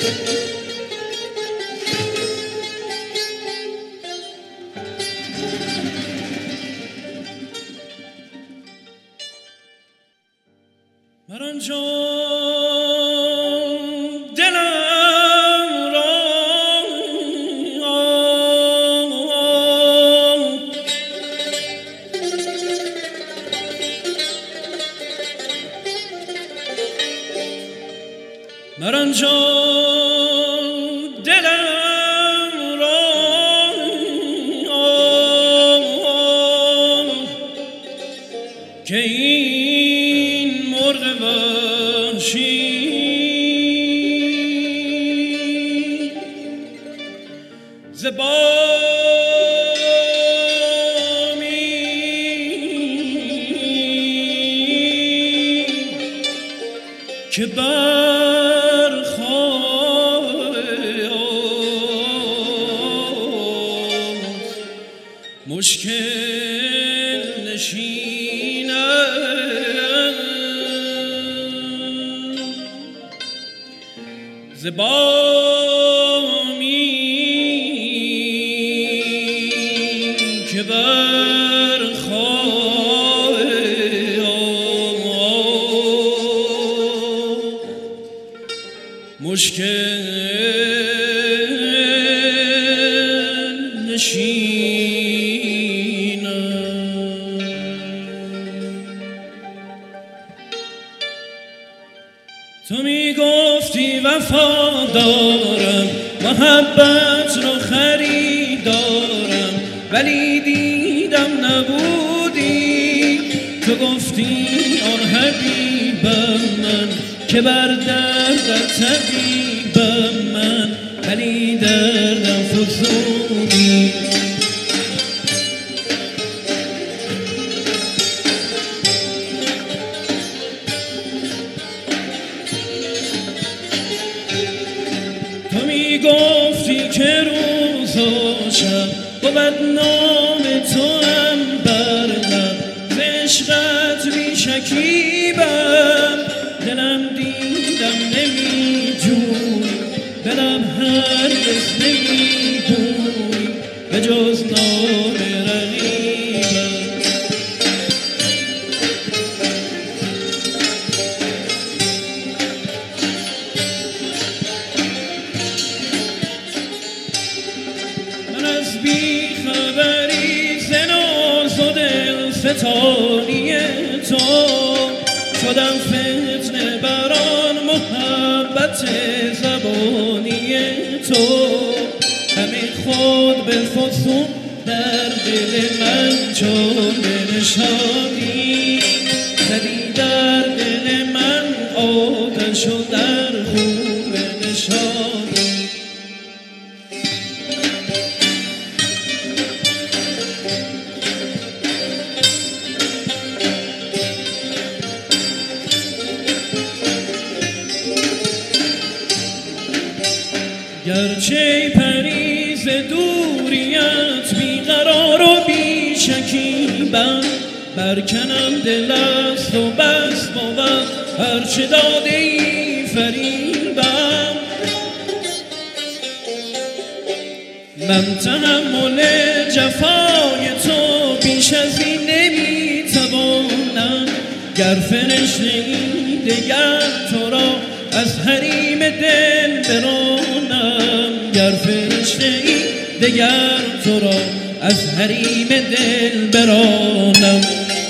که این مرغ وحشی ز بامی که برخاست مشکل نشین ز بامی که برخاست مشکل نشین تو می گفتی وفادارم محبت رو خریدارم ولی دیدم نبودی تو گفتی آن حبیبم من که بر دردت طبیبم من ولی دردم فزودی تو می گفتی که روز و شب بود نام تو هم بر لب ز عشقت می شکیبم دلم دیدم نمی جوی دلم هرگز نمی گوی به جز نام رقیبم من از بی خبری ز ناز و دلستانی تو شدم فتنه بران محبت زبانی تو همین خود به فسون در دل من چون نشانی زدی در دل من آتش و در خون نشانی گرچه پریز دوریت بیقرار و بی شکیبم برکنم دل است و بس بود هرچه داده ای فریبم من تحمل جفای تو بیش از این نمیتوانم گر فرشته ای دگر تو را از حریم دل برانم گر فرشته ای دگر تو را از حریم دل برانم